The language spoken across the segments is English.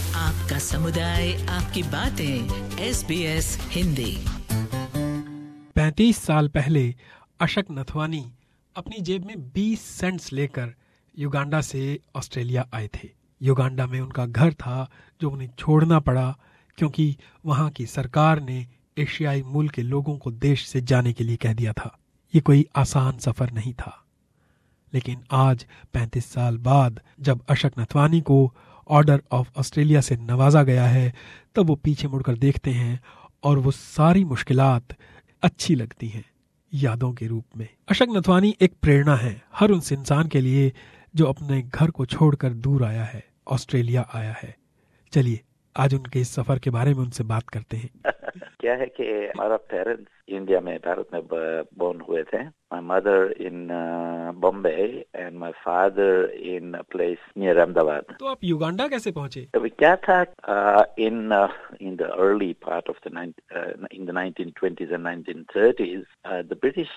आपका समुदाय, आपकी बातें, SBS हिंदी। 35 साल पहले अशक नथवानी अपनी जेब में 20 सेंट्स लेकर युगांडा से ऑस्ट्रेलिया आए थे। युगांडा में उनका घर था जो उन्हें छोड़ना पड़ा क्योंकि वहां की सरकार ने एशियाई मूल के लोगों को देश से जाने के लिए कह दिया था। ये कोई आसान सफर नहीं था। लेकिन आज 35 साल बाद जब अशक नथवानी को ऑर्डर ऑफ ऑस्ट्रेलिया से नवाजा गया है, तब वो पीछे मुड़कर देखते हैं और वो सारी मुश्किलात अच्छी लगती हैं यादों के रूप में। अशक नथवानी एक प्रेरणा है हर उस इंसान के लिए जो अपने घर को छोड़कर दूर आया है, ऑस्ट्रेलिया आया है। चलिए आज उनके इस सफर के बारे में उनसे बात करते हैं। क्या है कि हमारा पेरेंट्स इंडिया में, भारत में बोर्न हुए थे। My mother in Bombay and my father in a place near Ahmedabad. तो आप युगांडा कैसे पहुंचे? क्या था, in the early part of the in the 1920s and 1930s, the British,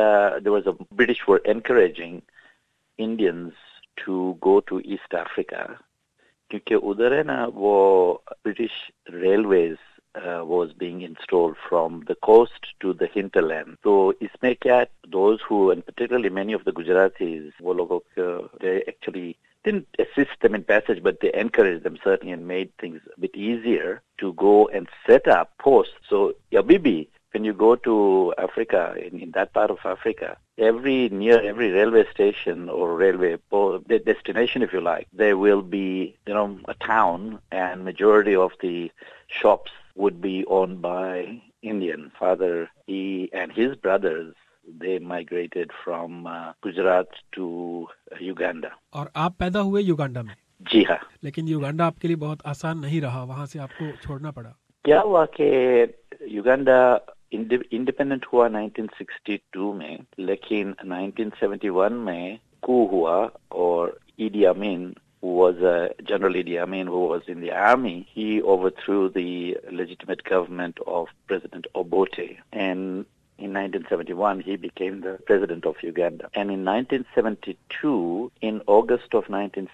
British were encouraging Indians to go to East Africa, क्योंकि उधर है ना वो British railways was being installed from the coast to the hinterland. So इसमें क्या, those who, and particularly many of the Gujaratis, वो लोगों को, they actually didn't assist them in passage, but they encouraged them certainly and made things a bit easier to go and set up posts. So Yabibi, when you go to Africa, in that part of Africa, near every railway station or railway destination, if you like, there will be, a town, and majority of the shops would be owned by Indian. Father, he and his brothers, they migrated from Gujarat to Uganda. और आप पैदा हुए Uganda में? जी हाँ। लेकिन Uganda आपके लिए बहुत आसान नहीं रहा, वहां से आपको छोड़ना पड़ा। क्या हुआ कि युगांडा इंडिपेंडेंट हुआ 1962 में, लेकिन 1971 में कू हुआ और Idi Amin, who was General Idi Amin, who was in the army, he overthrew the legitimate government of President Obote, and in 1971, he became the president of Uganda. And in 1972, in August of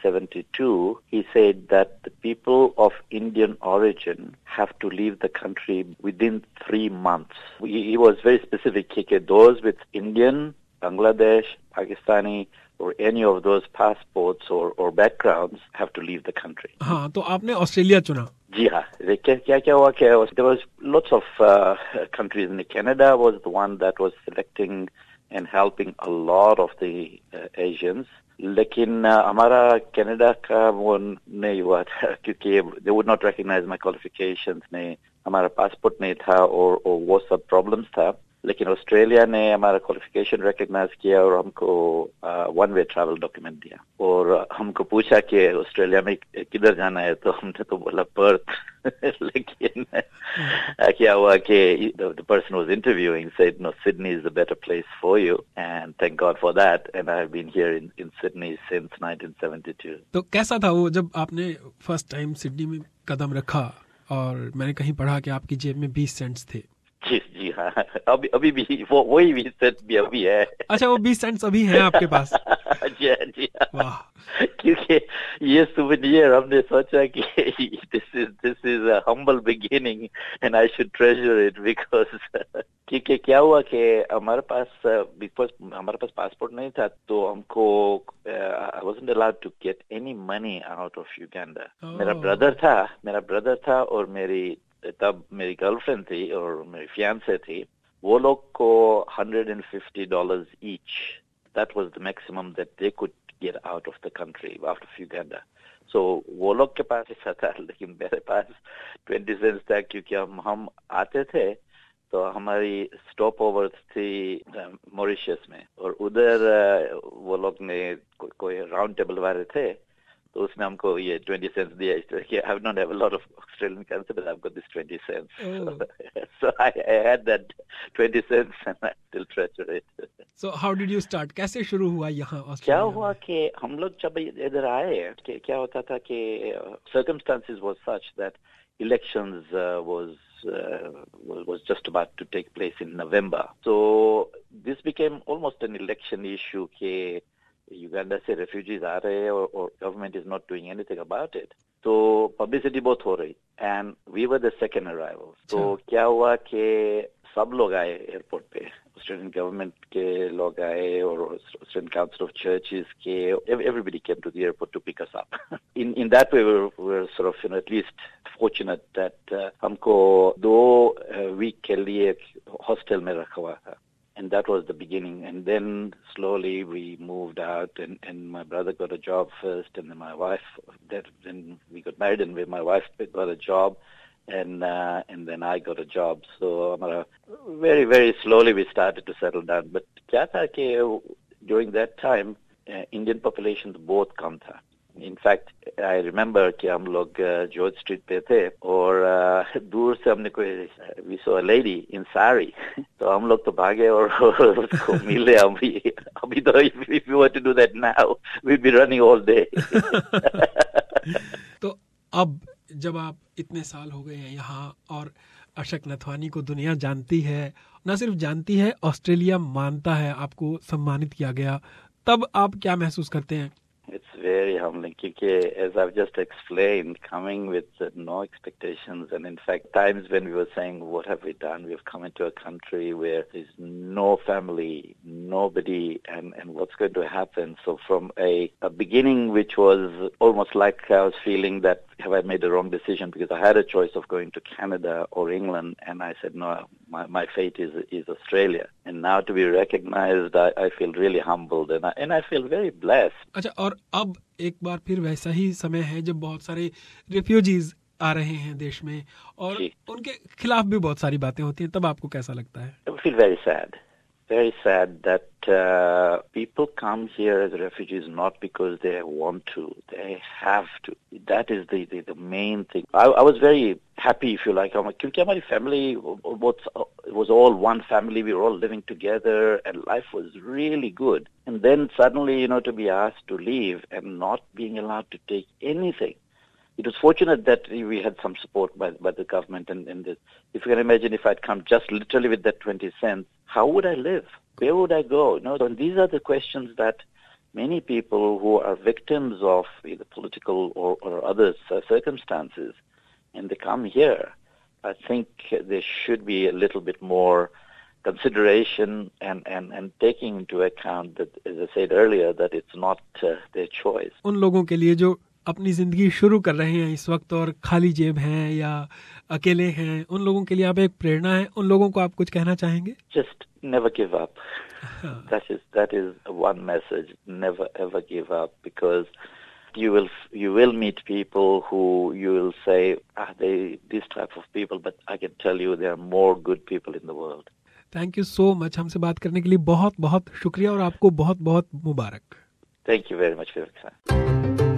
1972, he said that the people of Indian origin have to leave the country within 3 months. He was very specific. Those with Indian, Bangladesh, Pakistani, or any of those passports or backgrounds have to leave the country. हाँ, तो आपने Australia चुना? जी हाँ। क्या हुआ कि there was lots of countries. In Canada was the one that was selecting and helping a lot of the Asians. लेकिन हमारा कनाडा का वो नहीं हुआ था क्योंकि they would not recognize my qualifications, नहीं, हमारा पासपोर्ट नहीं था और वो सब प्रॉब्लम्स था। लेकिन ऑस्ट्रेलिया ने हमारा क्वालिफिकेशन रिकॉग्नाइज किया और हमको वन वे ट्रैवल डॉक्यूमेंट दिया और हमको पूछा कि ऑस्ट्रेलिया में किधर जाना है, तो हमने तो बोला पर्थ। लेकिन क्या हुआ कि the person was interviewing said, no, Sydney is the better place for you, and thank God for that, and I have been here in Sydney since 1972. तो कैसा था वो जब आपने फर्स्ट टाइम सिडनी में कदम रखा और मैंने कहीं पढ़ा कि आपकी जेब में 20 सेंट्स थे? जी हाँ, अभी भी वही 20 सेंट भी अभी है। अच्छा, वो 20 सेंट्स अभी हैं आपके पास? जी हाँ, क्योंकि ये सुवेनियर हमने सोचा कि this is a humble beginning and I should treasure it because क्योंकि क्या हुआ कि हमारे पास पासपोर्ट नहीं था, तो हमको I wasn't allowed to get any money out of Uganda. मेरा ब्रदर था और तब मेरी गर्लफ्रेंड थी और मेरी फियांसे थी, वो लोग को $150 each. That was the maximum that they could get out of the country, out of Uganda. So वो लोग के पास ऐसा था, लेकिन मेरे पास 20 cents था क्योंकि हम आते थे तो हमारी स्टॉप ओवर थी मॉरिशस में और उधर वो लोग ने कोई राउंड टेबल वाले थे, तो उसने हमको ये 20 cents दिया। इस तरह के I don't have a lot of Australian currency, but I've got this 20 cents. Oh. So I had that 20 cents and I still treasure it. So how did you start? कैसे शुरू हुआ यहाँ ऑस्ट्रेलिया? क्या हुआ कि हम लोग जब इधर आए, क्या होता था कि circumstances was such that elections was just about to take place in November. So this became almost an election issue कि Uganda से refugees आ रहे हैं और government is not doing anything about it. तो पब्लिसिटी बहुत हो रही and we were the second arrival. तो क्या हुआ कि सब लोग आए एयरपोर्ट पे, ऑस्ट्रेलियन गवर्नमेंट के लोग आए और ऑस्ट्रेलियन काउंसिल ऑफ चर्चेस के, everybody came to the airport to pick us up. In that way we were sort of, you know, at least fortunate that हमको 2 week के लिए हॉस्टल में रखा हुआ था. And that was the beginning. And then slowly we moved out, and my brother got a job first, and then my wife, then we got married, and my wife got a job, and then I got a job. So very, very slowly we started to settle down. But क्या था कि during that time, Indian population बहुत कम था. In fact, I remember कि हम लोग George street पे थे और दूर से हमने we saw a lady in sari. तो हम लोग तो भागे और उसको मिले. अभी तो if you were to do that now, we'd be running all day. तो अब जब आप इतने साल हो गए हैं यहाँ और अशक नथवानी को दुनिया जानती है, न सिर्फ जानती है, ऑस्ट्रेलिया मानता है, आपको सम्मानित किया गया, तब आप क्या महसूस करते हैं? It's very humbling, as I've just explained, coming with no expectations, and in fact, times when we were saying, what have we done? We've come into a country where there's no family, nobody, and what's going to happen? So from a beginning, which was almost like I was feeling that, have I made the wrong decision? Because I had a choice of going to Canada or England, and I said, no, my fate is Australia. And now to be recognized, I feel really humbled, and I feel very blessed. अच्छा, और अब एक बार फिर वैसा ही समय है जब बहुत सारे रिफ्यूजीज आ रहे हैं देश में और उनके खिलाफ भी बहुत सारी बातें होती हैं, तब आपको कैसा लगता है? I feel very sad that people come here as refugees not because they want to, they have to. That is the main thing. I was very happy, if you like, क्योंकि हमारी family was all one family. We were all living together and life was really good. And then suddenly, to be asked to leave and not being allowed to take anything. It was fortunate that we had some support by the government. And if you can imagine, if I'd come just literally with that 20 cents, how would I live? Where would I go? And these are the questions that many people who are victims of either political or other circumstances, and they come here, I think there should be a little bit more consideration and taking into account that, as I said earlier, that it's not their choice. उन लोगों के लिए जो अपनी जिंदगी शुरू कर रहे हैं इस वक्त और खाली जेब हैं या अकेले हैं, उन लोगों के लिए आप एक प्रेरणा है, उन लोगों को आप कुछ कहना चाहेंगे? Just never give up. That is one message. Never ever give up, because you will meet people who you will say, they this type of people, but I can tell you there are more good people in the world. Thank you so much, हमसे बात करने के लिए बहुत बहुत शुक्रिया और आपको बहुत बहुत मुबारक. Thank you very much for your time.